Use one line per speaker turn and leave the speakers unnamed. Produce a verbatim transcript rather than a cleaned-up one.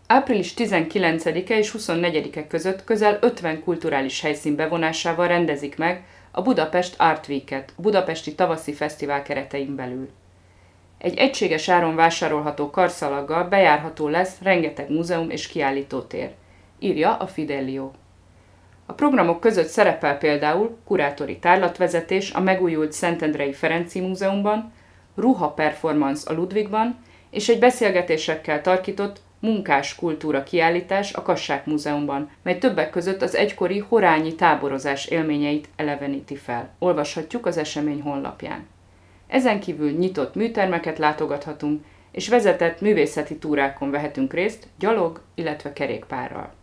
április tizenkilencedike és huszonnegyedike között közel ötven kulturális helyszín bevonásával rendezik meg a Budapest Art Week-et, a Budapesti Tavaszi Fesztivál keretein belül. Egy egységes áron vásárolható karszalaggal bejárható lesz rengeteg múzeum és kiállítótér, írja a Fidelio. A programok között szerepel például kurátori tárlatvezetés a megújult Szentendrei Ferenczy Múzeumban, ruha performance a Ludwigban, és egy beszélgetésekkel tarkított munkás kultúra kiállítás a Kassák Múzeumban, mely többek között az egykori horányi táborozás élményeit eleveníti fel. Olvashatjuk az esemény honlapján. Ezen kívül nyitott műtermeket látogathatunk, és vezetett művészeti túrákon vehetünk részt gyalog, illetve kerékpárral.